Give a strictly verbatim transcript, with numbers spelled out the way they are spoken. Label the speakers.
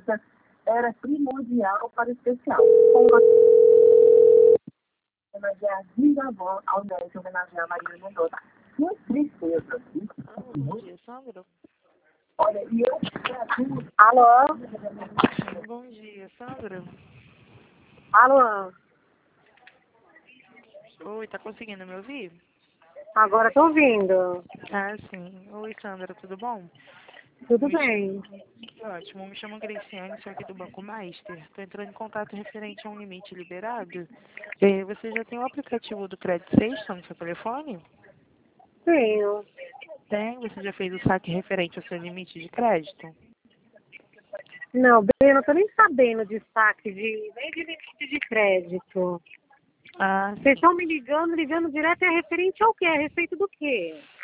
Speaker 1: transferência era primordial para o especial. Com homenagear a Gisavó ao invés de homenagear a Marília Mendonça. Que tristeza.
Speaker 2: Bom dia, Sandra.
Speaker 1: Olha, e eu... Alô?
Speaker 2: Bom dia, Sandra.
Speaker 1: Alô?
Speaker 2: Oi, tá conseguindo me ouvir?
Speaker 1: Agora tô ouvindo.
Speaker 2: Ah, sim. Oi, Sandra, tudo bom?
Speaker 1: Tudo
Speaker 2: Me
Speaker 1: bem.
Speaker 2: chamo... Ótimo, me chamo Graciane, sou aqui do Banco Master. Estou entrando em contato referente a um limite liberado. Eh, você já tem o aplicativo do Credit Station no seu telefone?
Speaker 1: Sim.
Speaker 2: Tem? Você já fez o saque referente ao seu limite de crédito?
Speaker 1: Não, bem, eu não tô nem sabendo de saque, de, nem de limite de crédito.
Speaker 2: Ah,
Speaker 1: Vocês
Speaker 2: sim.
Speaker 1: estão me ligando, ligando direto, é referente ao quê? É a respeito do quê?